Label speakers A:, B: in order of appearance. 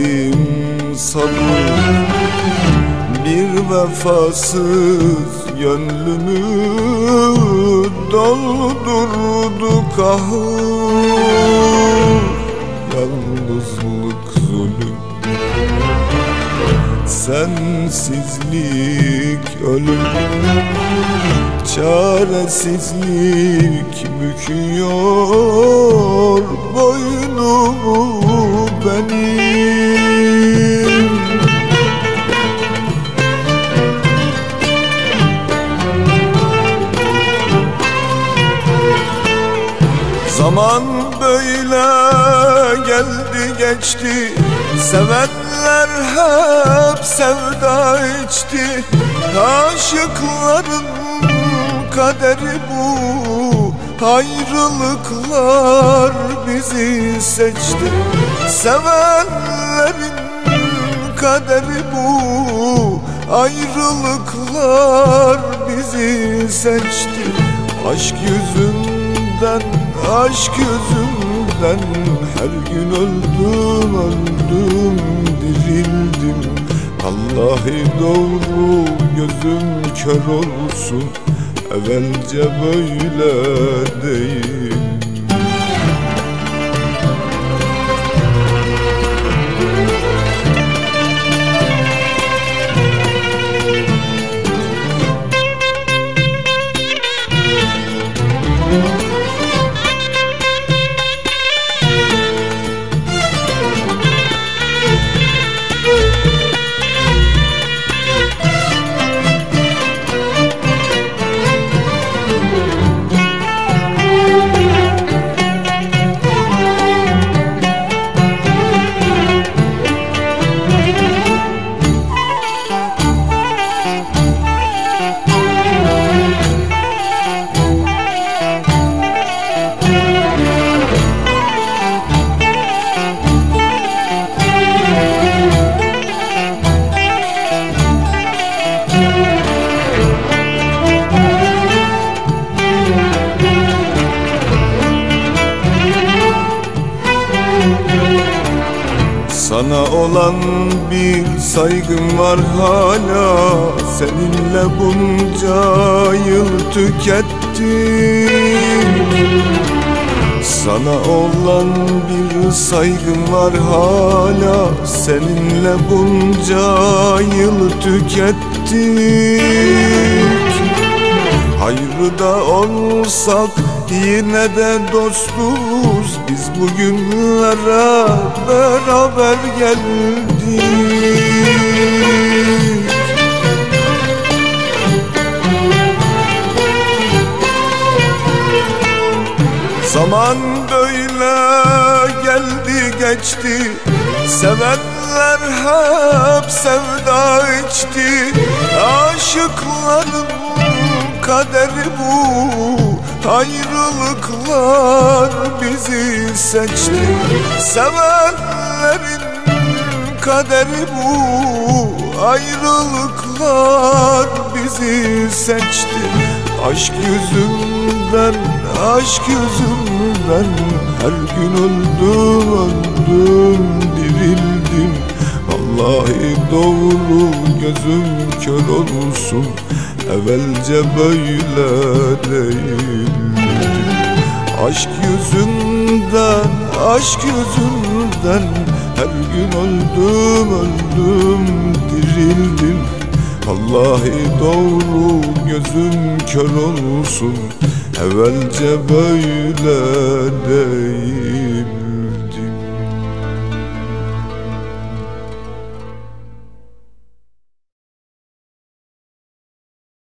A: verdim sabır, bir vefasız gönlümü doldurdu kahır. Yalnızlık zulüm, sensizlik ölüm, çaresizlik büküyor boynumu benim. Zaman böyle geldi geçti, sevenler hep sevda içti. Aşıkların kaderi bu, ayrılıklar bizi seçti. Sevenlerin kaderi bu, ayrılıklar bizi seçti. Aşk yüzünden, aşk yüzünden her gün öldüm, öldüm, dirildim. Vallahi doğru gözüm kör olsun, evvelce böyle değil. Sana olan bir saygım var hala, seninle bunca yıl tükettim. Sana olan bir saygım var hala, seninle bunca yıl tükettik. Hayrıda olsak yine de dostuz, biz bugünlere beraber geldik. Zaman böyle geldi geçti, sevenler hep sevda içti. Aşıkların kaderi bu, ayrılıklar bizi seçti. Sevenlerin kaderi bu, ayrılıklar bizi seçti. Aşk yüzünden, aşk yüzünden her gün öldüm, öldüm, dirildim. Vallahi doğru gözüm kör olsun, evvelce böyle değildim. Aşk yüzünden, aşk yüzünden her gün öldüm, öldüm, dirildim. Vallahi doğru gözüm kör olsun, evvelce böyle değil.